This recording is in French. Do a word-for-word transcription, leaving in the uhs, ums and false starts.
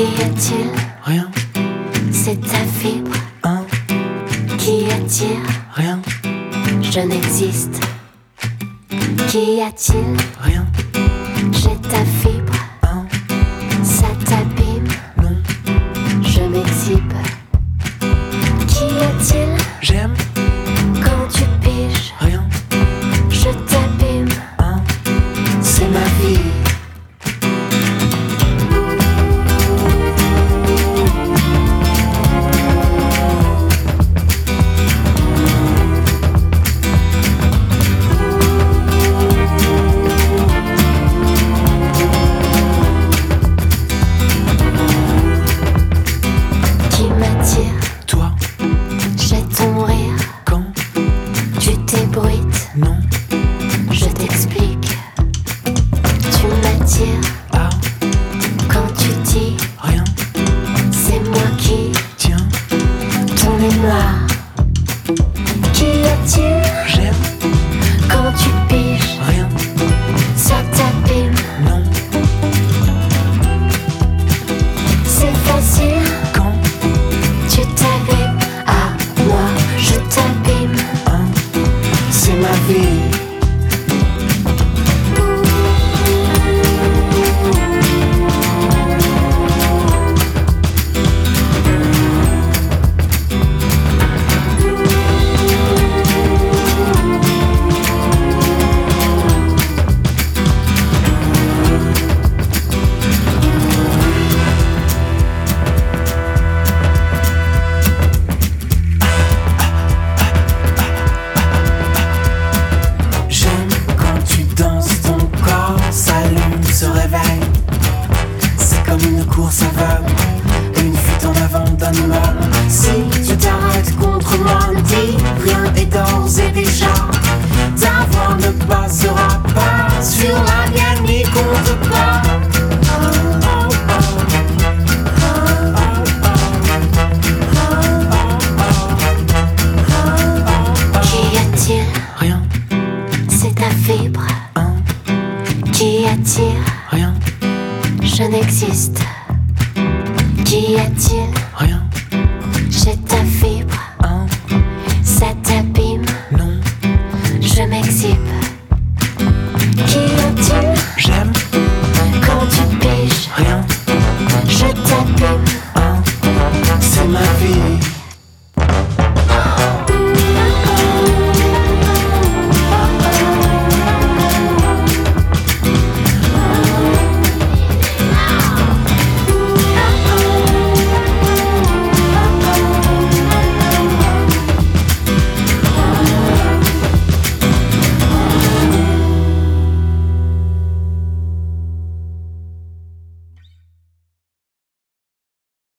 Qu'y a-t-il? Rien. C'est ta fibre, Hein? qui attire. Rien. Je n'existe. Qu'y a-t-il? Rien. J'ai ta fibre, Hein? ça t'abîme. Non. Je m'exhibe. Qu'y a-t-il? J'aime. Quand tu piges, Rien. je t'abîme. Hein? C'est ma vie. Qui m'attire, Toi. j'ai ton rire. Quand? Tu t'ébruites, Non. je t'explique. Tu m'attires Ah. quand tu dis Rien. c'est moi qui, Tiens. ton mémoire. Qu'y a-t-il? J'aime. Quand tu piges, Rien. ça t'abîme. Non. C'est facile, Quand? tu t'agrippes à moi, je t'abîme. Hein? C'est ma vie. J'aime quand tu danses, ton corps s'allume, se réveille. C'est comme une course aveugle, une fuite en avant d'un immeuble. Si tu t'arrêtes contre moi, ne dis rien et d'ores et déjà. Ta voix ne passera pas sur la mienne, n'y compte pas. Qu'y a-t-il? Rien. C'est ta fibre, Hein? qui attire. Rien. Je n'existe.